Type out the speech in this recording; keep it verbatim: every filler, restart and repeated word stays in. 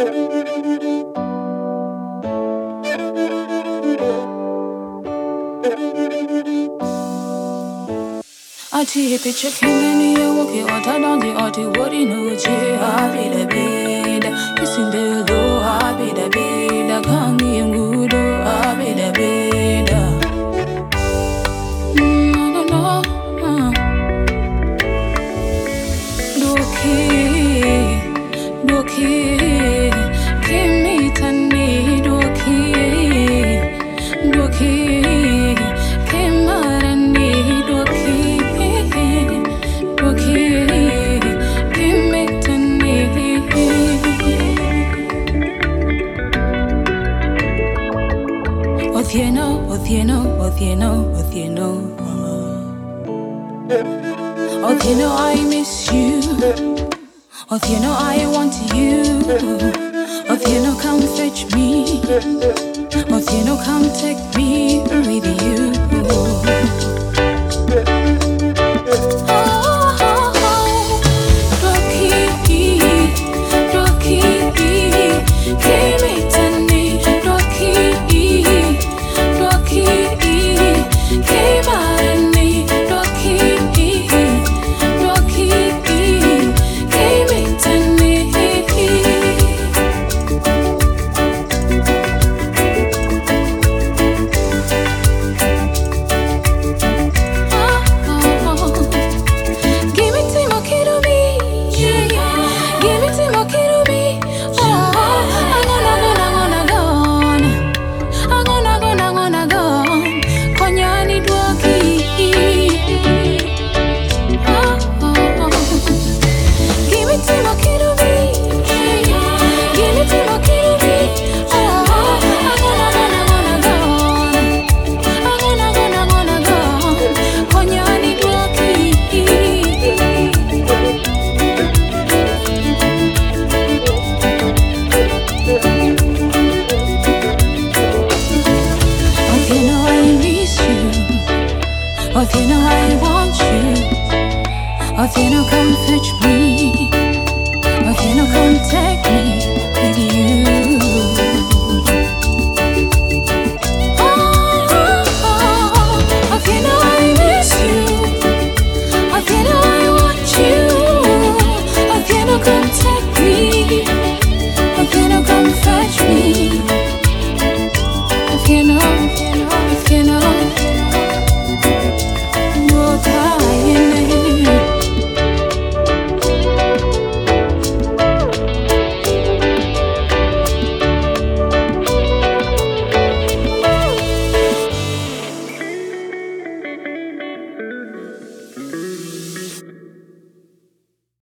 Ati picture kingeni ya woke ota dondi oti wori no che happy the bed kissing the low happy the bed kangi ngudo happy the bed no no no doki doki kimi tani doki doki kimarani doki Othieno, Othieno, Othieno, Othieno. Othieno, I miss you. Othieno, I want you. Othieno, come fetch me. Othieno, come take me with you.